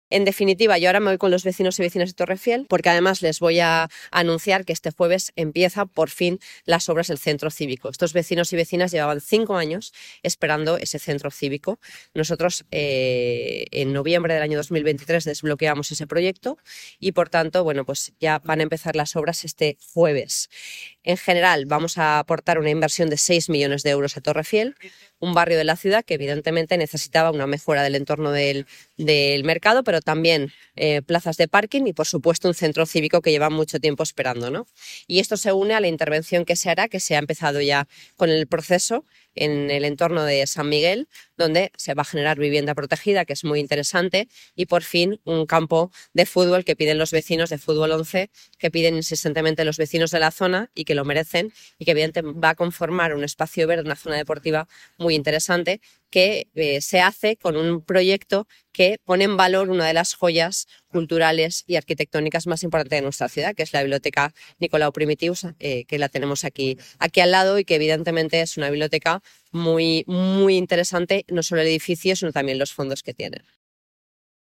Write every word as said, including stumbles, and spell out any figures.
En definitiva, yo ahora me voy con los vecinos y vecinas de Torrefiel, porque además les voy a anunciar que este jueves empieza por fin las obras del centro cívico. Estos vecinos y vecinas llevaban cinco años esperando ese centro cívico. Nosotros eh, en noviembre del año dos mil veintitrés desbloqueamos ese proyecto y por tanto, bueno, pues ya van a empezar las obras este jueves. En general, vamos a aportar una inversión de seis millones de euros a Torrefiel, un barrio de la ciudad que evidentemente necesitaba una mejora del entorno del, del mercado, pero también eh, plazas de parking y, por supuesto, un centro cívico que lleva mucho tiempo esperando, ¿no? Y esto se une a la intervención que se hará, que se ha empezado ya con el proceso en el entorno de San Miguel, donde se va a generar vivienda protegida, que es muy interesante, y por fin un campo de fútbol que piden los vecinos, de fútbol once, que piden insistentemente los vecinos de la zona y que lo merecen, y que evidentemente va a conformar un espacio verde, una zona deportiva muy interesante, que eh, se hace con un proyecto que pone en valor una de las joyas culturales y arquitectónicas más importantes de nuestra ciudad, que es la Biblioteca Nicolau Primitius, eh, que la tenemos aquí, aquí al lado y que evidentemente es una biblioteca muy, muy interesante, no solo el edificio, sino también los fondos que tiene.